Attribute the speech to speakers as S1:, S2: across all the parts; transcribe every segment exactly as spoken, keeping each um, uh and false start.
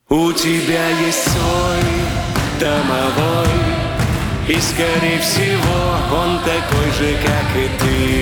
S1: У тебя есть свой домовой, и, скорее всего, он такой же, как и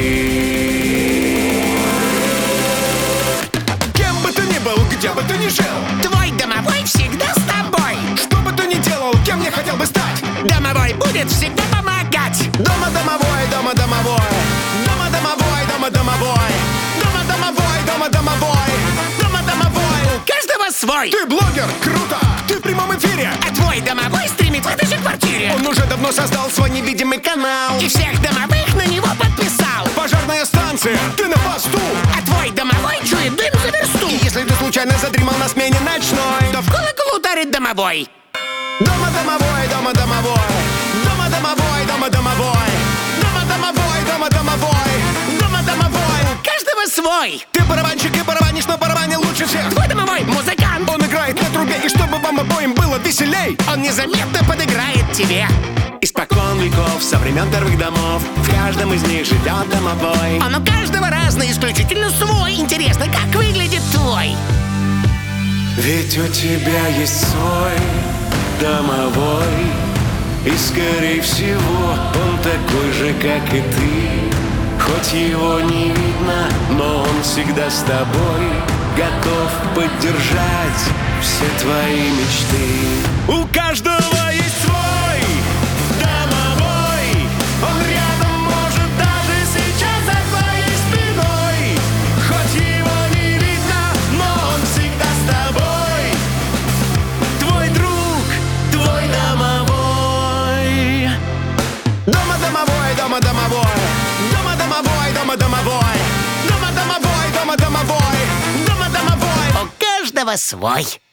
S1: ты.
S2: Кем бы ты ни был, где бы ты ни жил,
S3: твой домовой всегда с тобой.
S2: что бы ты ни делал, кем не хотел бы стать,
S3: Домовой будет всегда помогать.
S2: дома домовой, дома домовой, дома домовой, дома домовой, дома домовой, дома домовой, дома домовой.
S3: У каждого свой.
S2: Ты блогер, круто, ты в прямом эфире.
S3: А твой домовой стримит в этой же квартире.
S2: Он уже давно создал свой невидимый канал.
S3: И всех домовых на него подписал.
S2: Пожарная станция, ты на посту.
S3: А твой домовой чует дым за версту.
S2: И если ты случайно задремал на смене ночной,
S3: То в колокол ударит домовой.
S2: дома домовой, дома домовой, дома домовой, дома домовой, дома домовой, дома домовой, дома домовой.
S3: У каждого свой.
S2: Ты барабанщик и барабанишь на барабане лучше всех.
S3: Твой домовой музыкант.
S2: Он играет на трубе, и чтобы вам обоим было веселей,
S3: Он незаметно подыграет тебе.
S1: Испокон веков, со времен первых домов, в каждом из них живет домовой.
S3: Он у каждого разный, исключительно свой. Интересно, как выглядит твой?
S1: Ведь у тебя есть свой домовой, и, скорее всего, он такой же, как и ты. Хоть его не видно, но он всегда с тобой, готов поддержать все твои мечты. У каждого есть свой домовой, он рядом, может, даже сейчас за твоей спиной. Хоть его не видно, но он всегда с тобой, твой друг, твой домовой.
S2: дома домовой, дома домовой, дома домовой, дома домовой, дома домовой, дома домовой, дома домовой.
S3: У каждого свой.